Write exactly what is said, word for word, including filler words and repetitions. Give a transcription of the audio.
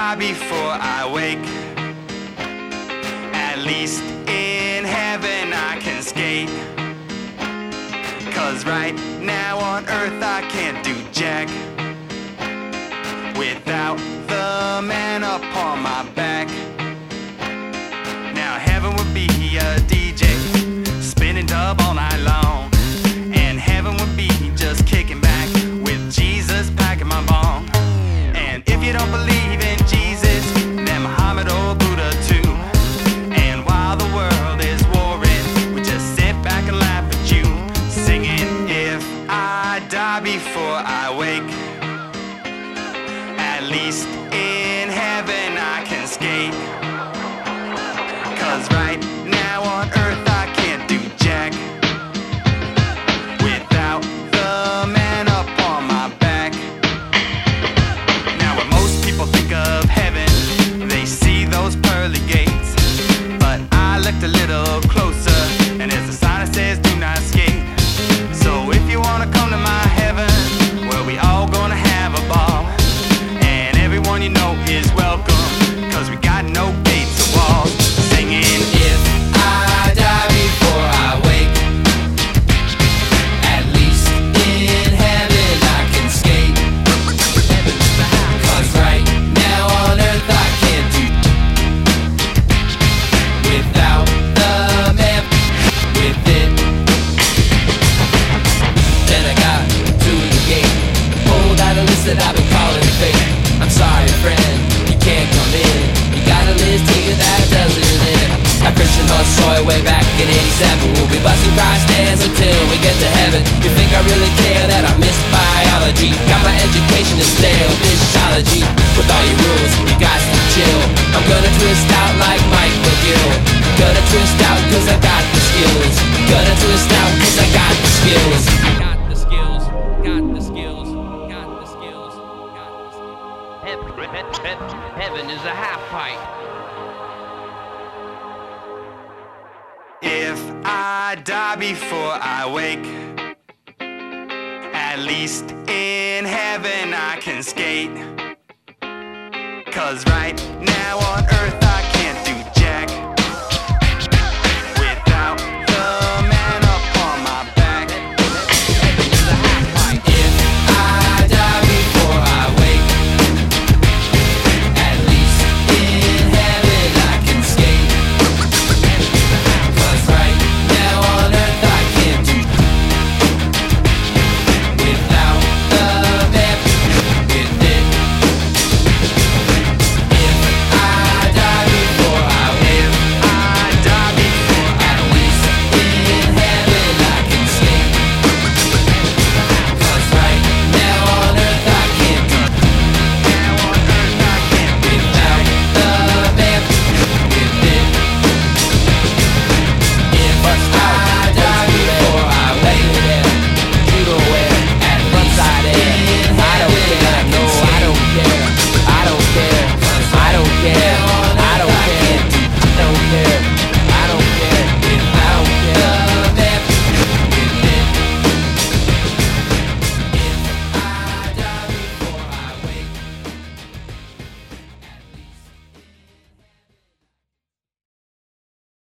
die before I wake, at least in heaven I can skate. Cause right now on earth I can't do jack without the man upon my back. Now heaven would be a D J spinning dub all night long, and heaven would be just kicking back with Jesus packing my bong. And if you don't believe in Jesus, then Muhammad or Buddha too. And while the world is warring, we just sit back and laugh at you, singing, if I die before I wake, at least in heaven I can skate. Cause right now on earth I can't do jack without the man upon my back. Now when most people think of heaven, they see those pearly gates, but I looked a little closer and there's a sign that says do not skate. So if you wanna come to my heaven, well, we all gonna have a ball, and everyone you know is welcome, cause we got no gates or walls. Singing, if I die before I wake, at least in heaven I can skate. Cause right now on earth I can't do without the man with it. Then I got to the gate, pulled out a list that I've been calling fake. I'm sorry friend, you can't come in, you got a list here that doesn't end. A Christian horse soy way back in eighty-seven, we'll be busting Christ dance until we get to heaven. You think I really care that I missed biology? Got my education in stale physiology. With all your rules, you got to chill. I'm gonna twist out like Mike McGill. Gonna twist out cause I got the skills. Gonna twist out cause I got the skills. Got the skills, got the skills, got the skills, got the skills. Heaven, heaven is a half pipe. If I die before I wake, at least in heaven I can skate. Cause right now on earth